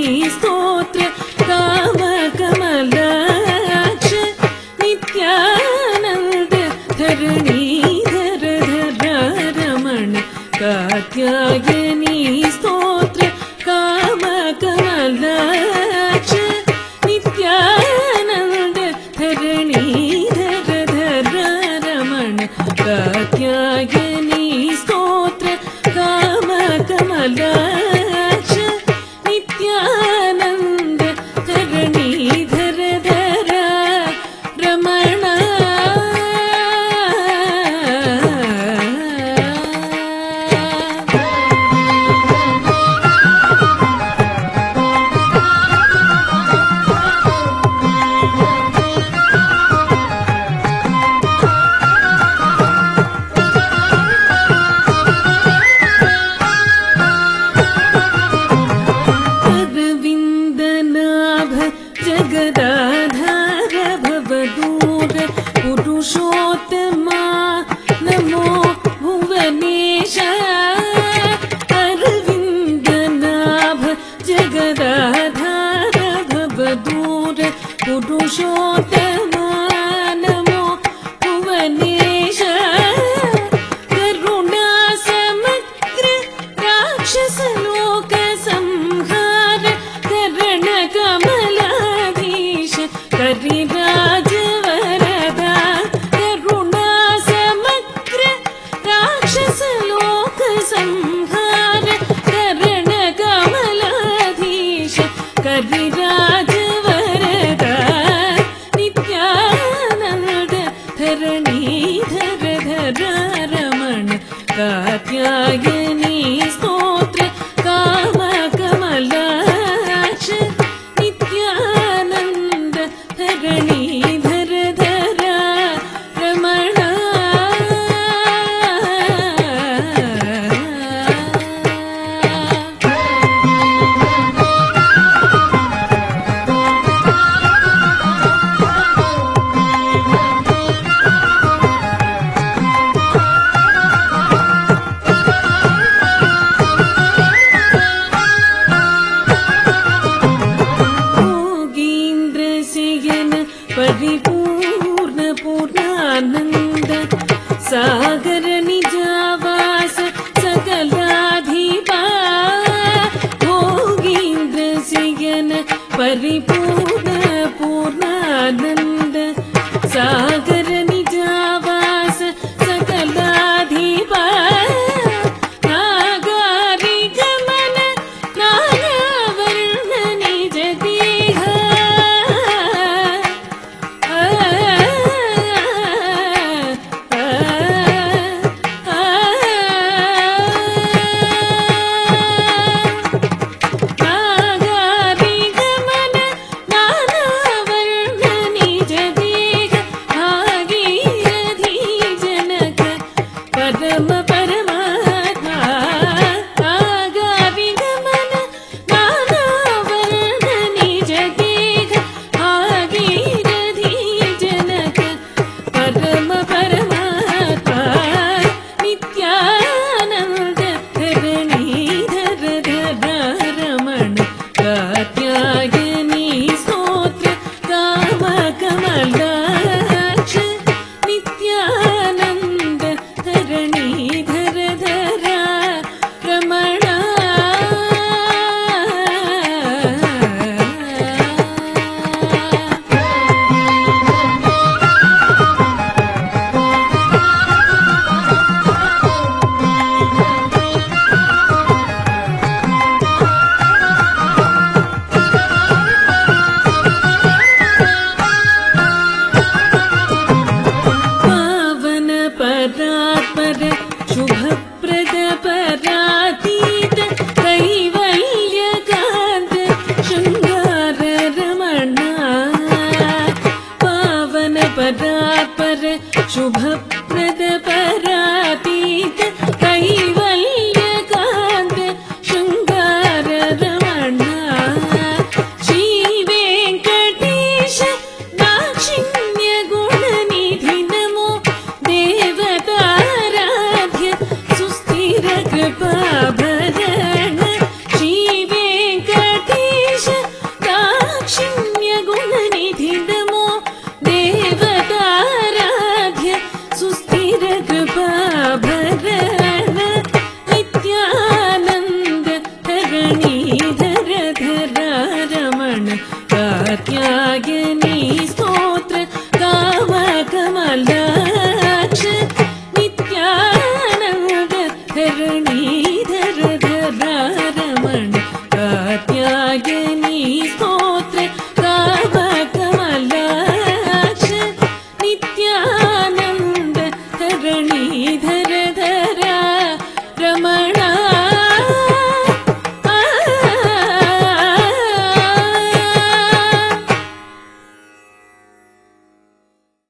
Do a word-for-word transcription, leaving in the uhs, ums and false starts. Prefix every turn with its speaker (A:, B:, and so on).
A: स्तोत्र काम कमलाक्ष नित्यानंद धरणीधर धर रमण कात्यायनी स्तोत्र काम कमलाक्ष नित्यानंद धरणीधर धर रमण कात्यायनी स्तोत्र काम कमलाक्ष नित्यानंद धरणीधर धर रमण जगदाधार भवदूर पुरुषोत्तमा नमो भुवनेश अरविन्दनाभ जगदाधार भवदूर पुरुषोत्तमा नमो भुवनेश करुणा समग्र राक्षसलोक संहार करण कमल करिराज वरदा करुणा समग्र राक्षस लोक संहार करण कमलाधीश करिराज वरदा नित्यानंद धरणीधर धर रमण कात्यायनी स्तोत्र काम कमलाक्ष नित्यानंद धरणीधर धर रमण परिपूर्ण पूर्णानंद सागर निजावास सकलाधिपा भोगीन्द्र सियन परिपूर्ण पूर्णानंद सागर निजावास सकलाधिपा नागारि गमन नानावर्ण निज देह शुभप्रद परातीत कैवल्यकान्त शृंगार रमण श्री वेंकटेश दाक्षिण्य गुणनिधि नमो देवताराध्य सुस्थिर कृपा कात्यायनी